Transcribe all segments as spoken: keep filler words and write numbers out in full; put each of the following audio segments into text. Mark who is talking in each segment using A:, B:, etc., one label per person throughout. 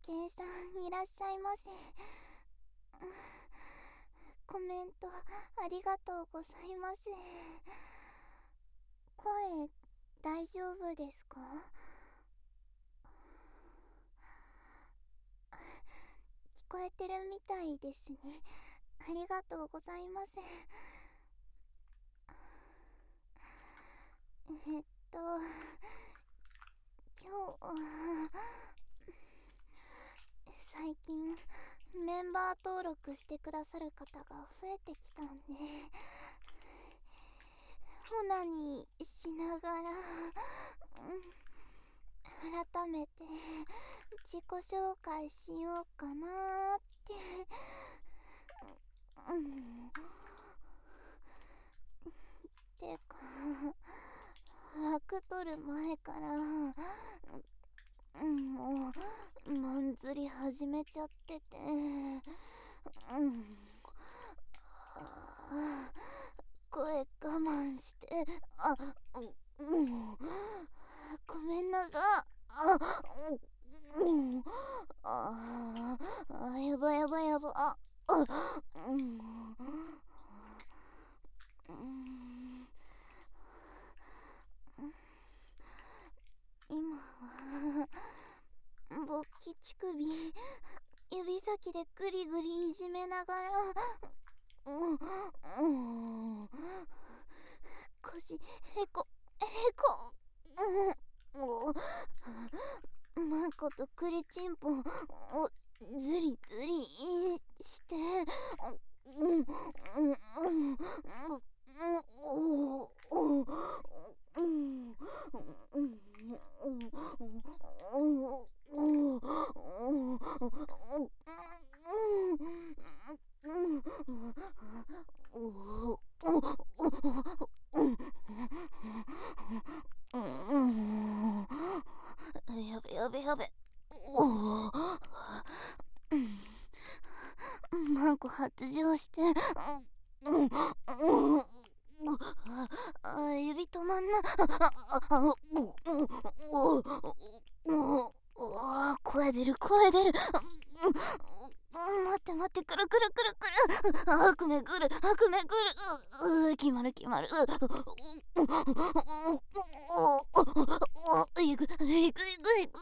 A: けいさんいらっしゃいませ。コメントありがとうございます。声大丈夫ですか？聞こえてるみたいですね。ありがとうございます。えっと今日最近メンバー登録してくださる方が増えてきたんで、オナニーしながら、うん、改めて自己紹介しようかなーって。うん、てか枠取る前からうん、もうマン釣り始めちゃってて、うん、あ声我慢して、あ、うん、ごめんなさい。あ、うん、ああ、やばやばやば、あ、うん、うん、今は勃起乳首指先でグリグリいじめながら、うんうん、腰へこへこ、うん、マンコとクリチンポをズリズリして、うんうんうんうんうんやべやべやべ。おお、マンコ発情して、うんうんうんあ、指止まんな。あ、あ、声出る声出る。待って待って、くるくるくるくる。悪夢くる悪夢くる。決まる決まる。いくいくいくいく。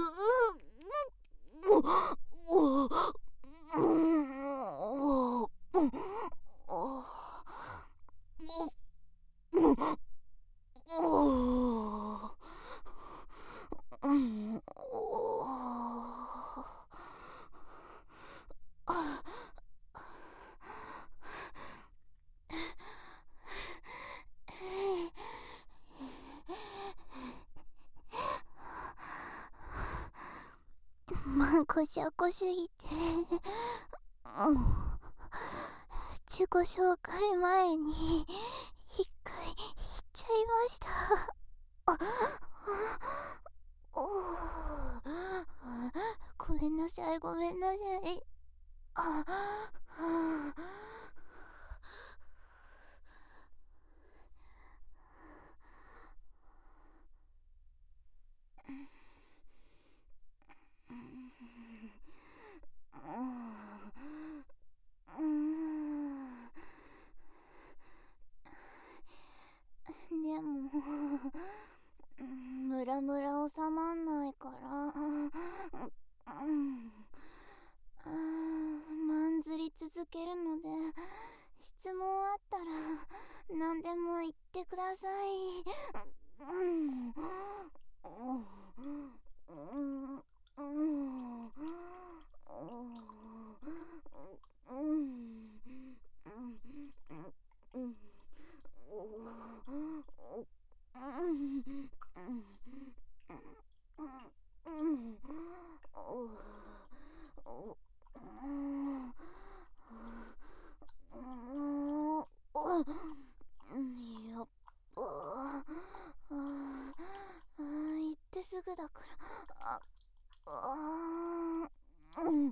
A: マンコシャコすぎて、自己紹介前に一回言っちゃいました。あ、おごめんなさいごめんなさい。あ、でもムラムラ収まんないから、マン釣り続けるので、質問あったら何でも言ってください。うんやっぱああ行ってすぐだから、ああうん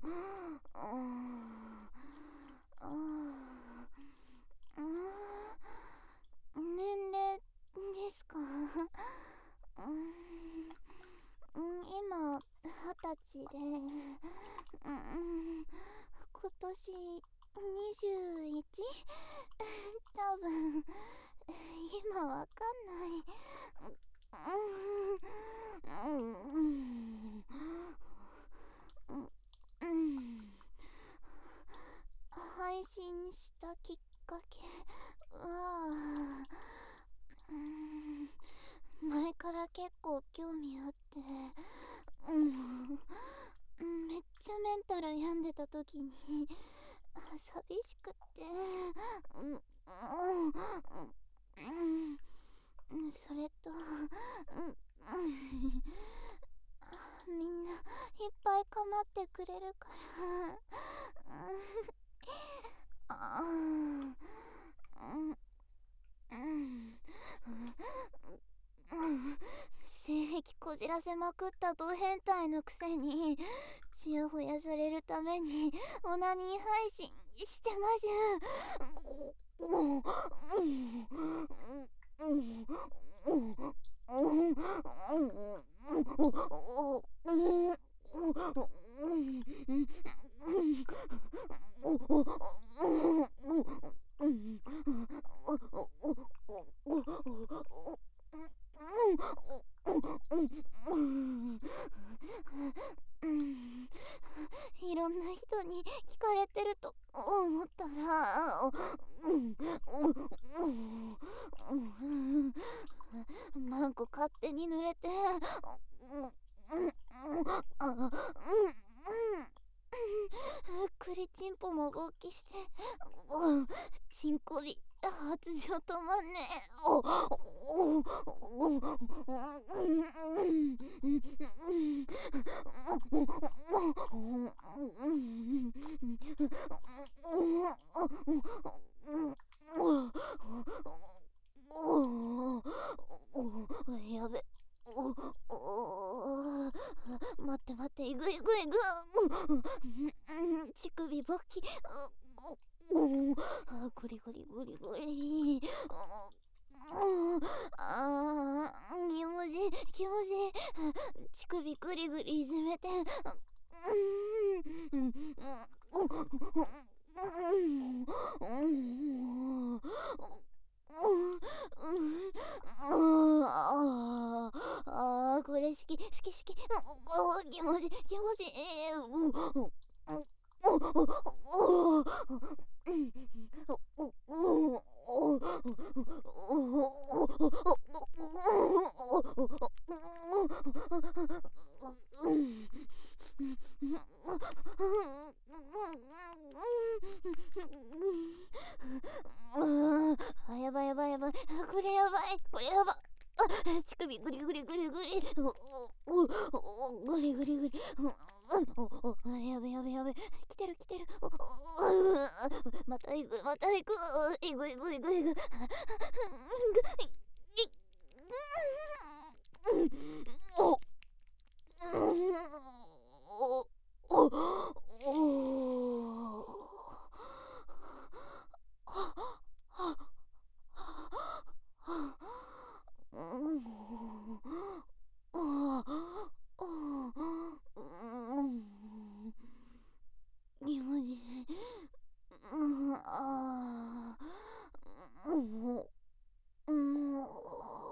A: 年齢ですか？うん、今二十たちで、うん、今年にじゅういち？多分今わかんない。うんうんうんうん配信したきっかけは、うん、前から結構興味あって、うん、めっちゃメンタル病んでた時に寂しくって、うんうんうん、それと、うん、みんないっぱい構ってくれるから、あーうんうん性癖こじらせまくったド変態のくせにちやほやされるためにオナニー配信してましゅ。いろんな人に聞かれてると思ったら、マンコ勝手に濡れて、クリチンポも勃起して、チンコビ発情止まんねえ。やべ、待って待って、いぐいぐいぐ、乳首勃起、ゴリゴリゴリゴリ、あー気持ちいい気持ちいい、乳首グリグリいじめて、ああこれ好き好き好き、気持ちいい気持ちいい、あやばいやばいやばい、これやばいこれやばい、乳首グリグリグリグリ、グリグリグリ、やべやべやべ、来てる来てる、また行くまた行く、いぐいぐいぐいぐい、気持ちいい、ああもうもう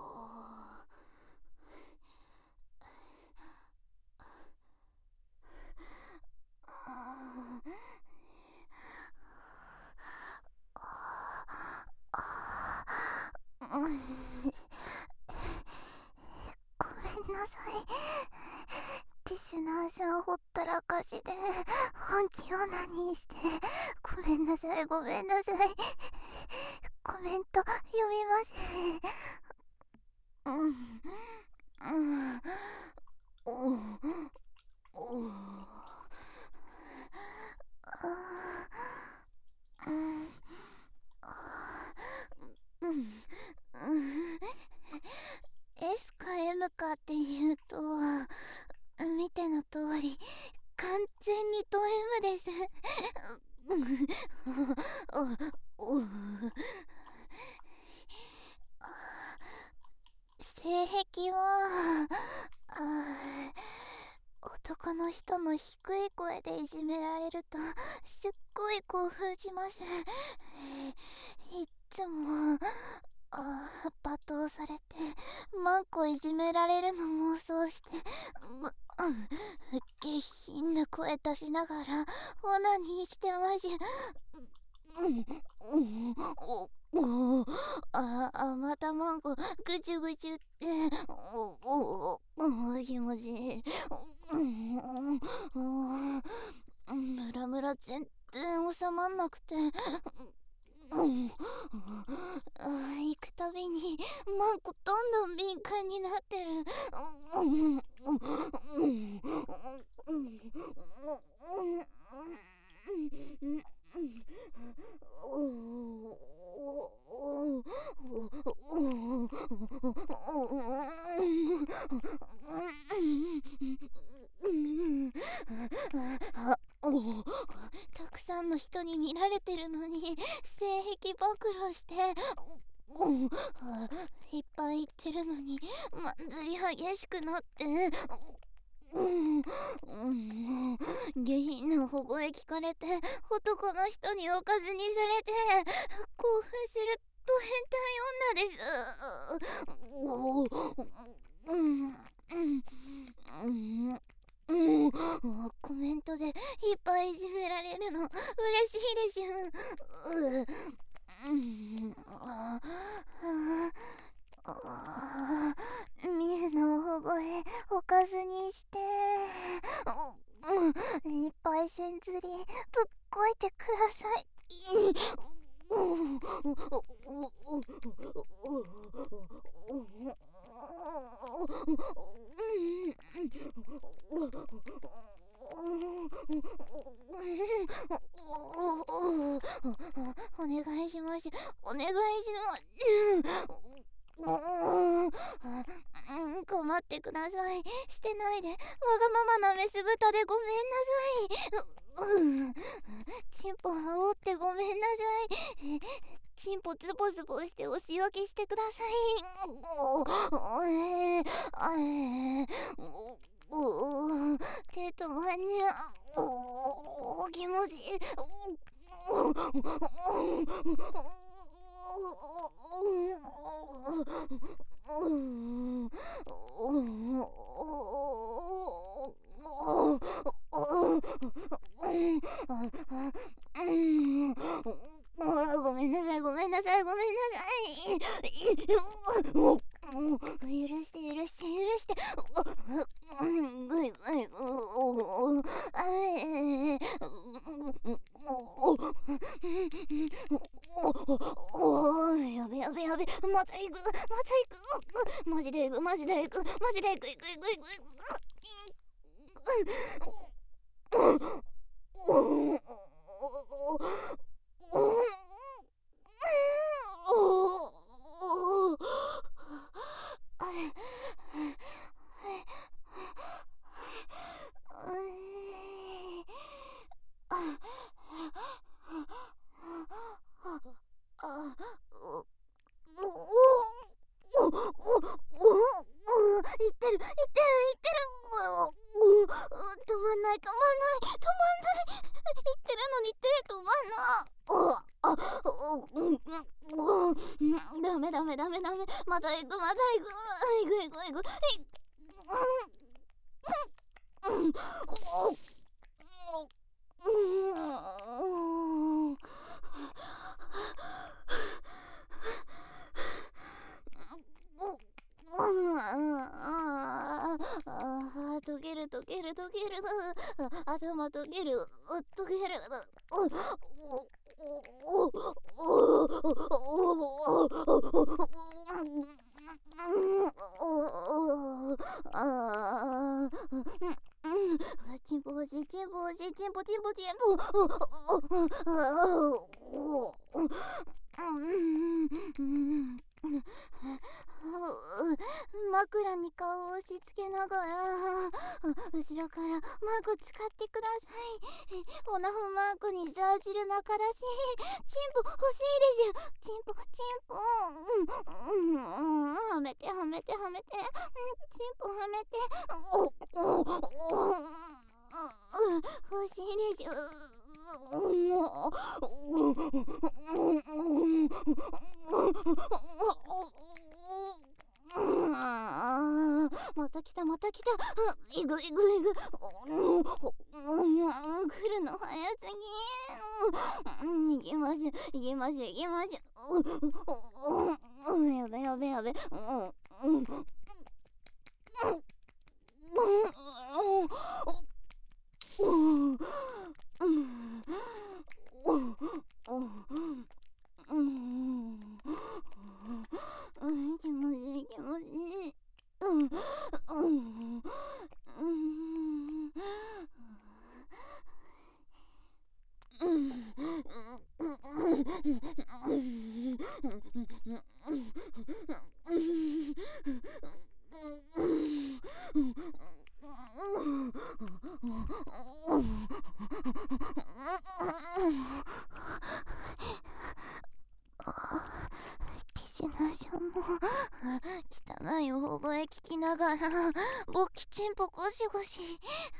A: ごめんなさい。ティッシュの足をほったらかしで本気を何して、ごめんなさいごめんなさい、コメント読みます。うんうんおうおうあうんうんうん S か M かっていうと、見ての通り完全にド M です。性癖はあ男他の人の低い声でいじめられるとすっごい興奮します。いっつもあ罵倒されてマンコいじめられるの妄想して、下品な声出しながらオナニーしてまし。ああ、またマンコぐちゅぐちゅっておお気持ちいい。ムラムラ全然収まんなくて、行くたびにマンコどんどん敏感になってる。たくさんの人に見られてるのに性癖暴露していっぱい言ってるのにまんずり激しくなって、下品な保護へ聞かれて男の人におかずにされて興奮すると変態女です。コメントでいっぱいいじめられるの嬉しいです。みゆの保護へおかずにしていっぱいせんずりぶっこいてください。お願いします。お願いします。困ってください。してないで。わがままなメス豚でごめんなさい。チンポ煽ってごめんなさい。チンポズボズボしてお仕置きしてください。えー、あえー、手止まんにゃ。お気持ちいい。ごめんなさいごめんなさいごめんなさい。許して許して許して。ぐいぐいやべやべやべ、また行くまた行く、マジで行くマジで行くマジで行く行く行く行く行く。言ってる言ってる言ってる。止まんない止まんない止まんない。言ってるのに手止まんな。ダメダメダメダメ、また行くまた行く行く行く行く。溶ける溶ける溶ける、頭溶ける溶ける。チンポ欲しいチンポ欲しいチンポチンポチンポ。枕に顔を押し付けながら後ろからマーク使ってください。オナホマークにジャージル中だしチンポ欲しいですよ。チンポチンポ、うんうん、はめてはめてはめて、チンポはめて。 また来たまた来た。いぐいぐいぐ。来るの早すぎ。行きましょ行きましょ行きましょ。やべやべやべ。気持ちいい気持ちいい。岸田さんも汚い大声聞きながら勃起チンポゴシゴシ。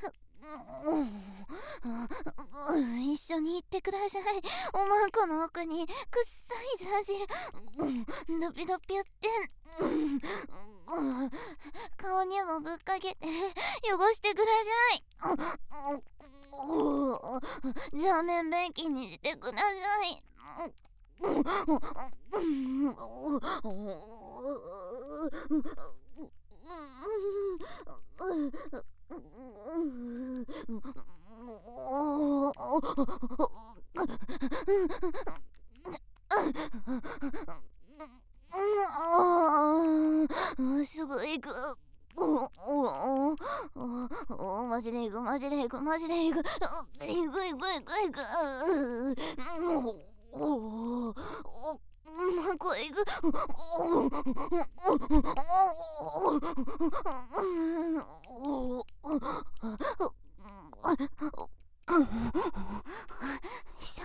A: 一緒に行ってください。おまんこの奥にくっさいザジルドピドピやって顔にもぶっかけて汚してください。上面便器にしてください。すぐ行く。マジで行くマジで行くマジで行く。行く行く行く行く。これ行く。さ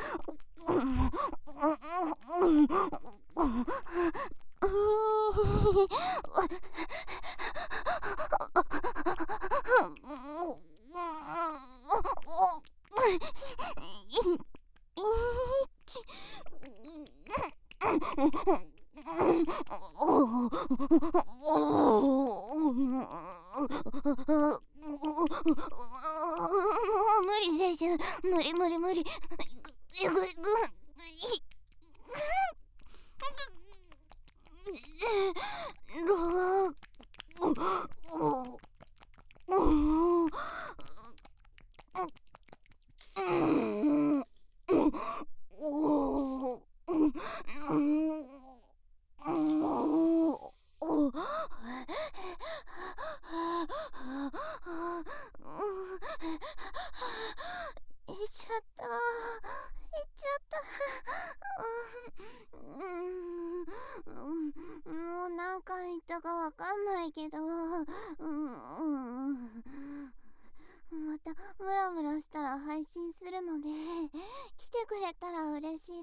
A: 無理です。無理無理無理。よくいく。ろ行っちゃった。行っちゃった。もう何回言ったかわかんないけど、またムラムラしたら配信するので来てくれたら嬉し